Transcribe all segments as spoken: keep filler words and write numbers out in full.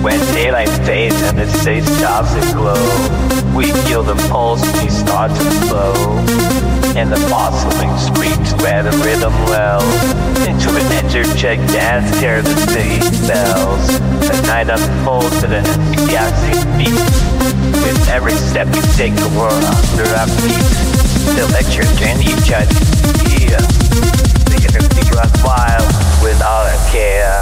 When daylight fades and the city stops to glow, we feel the pulse we start to flow. And the bustling streets where the rhythm wells into an energetic dance, tear the city bells. The night unfolds at an enthusiastic beat. With every step we take the world under our feet. The electric and each idea. The energy runs wild with all our care.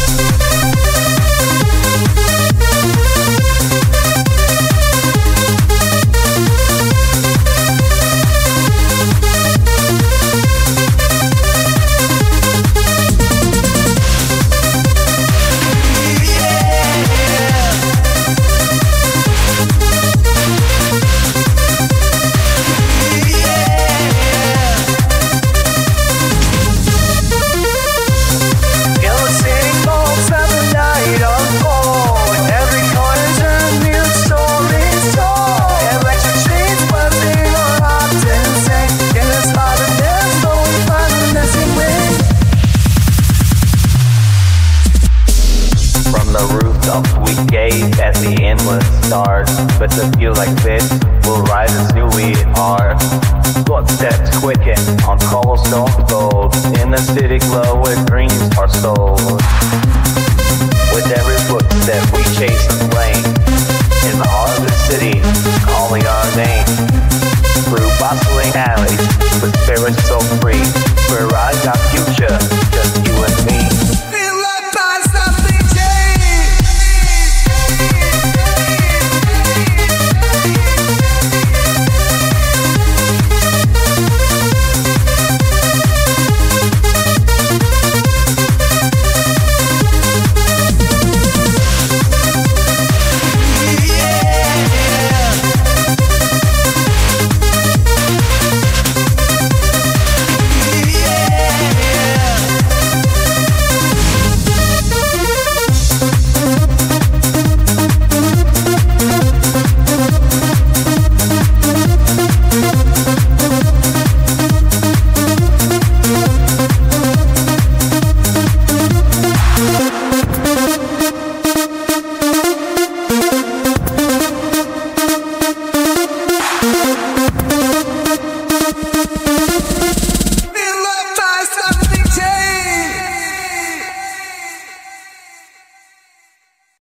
We gaze at the endless stars, but to feel like this will rise as new we are. Footsteps quicken on cobblestone roads, in the city glow where dreams are sold. With every footstep we chase a flame, in the heart of the city, calling our name. Through bustling alleys, with spirits so free, we're riding our future, just you and me.